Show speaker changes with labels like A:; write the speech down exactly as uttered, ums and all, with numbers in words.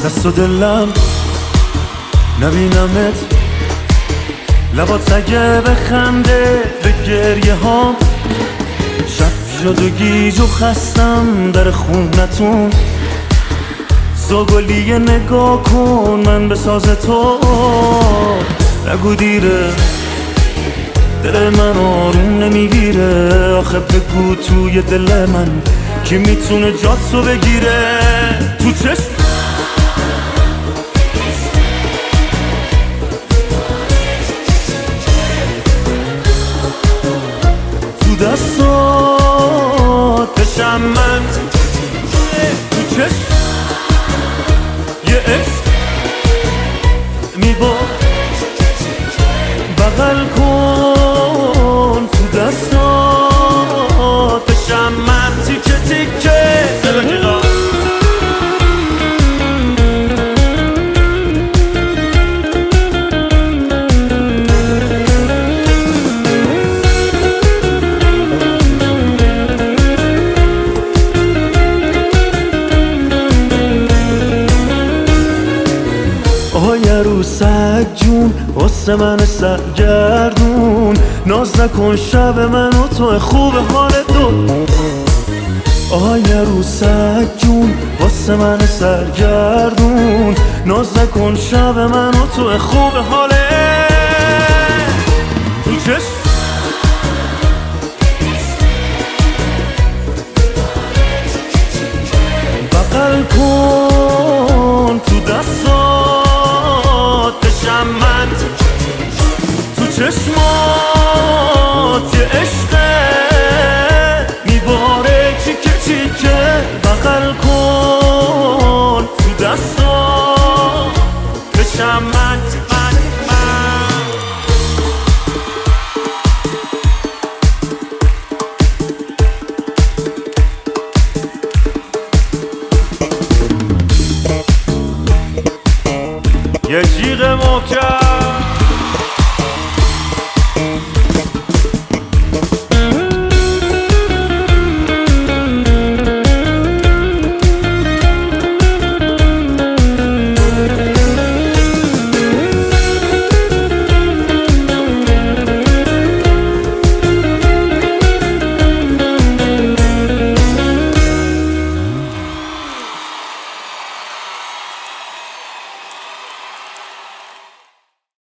A: دست و دلم نبینمت، لبات اگه بخنده به گریه هام. شب شد و گیج و خستم در خونتون، زاگلیه نگاه کن من به ساز تو. نگو دیره دل من آروم نمیگیره، آخه بگو توی دل من کی میتونه جاتو بگیره. تو چشم تو دستات بشم من، تو چشم یه عشق میبا بغل کن. تو دستات بشم من تیکه تیکه زلکیلا. آهای عروسک جون واسه من سرگردون، ناز نکن شب من و تو خوب حال دو. آهای عروسک جون واسه من سرگردون، ناز نکن شب من و تو خوب حاله. تو چشم بغل کن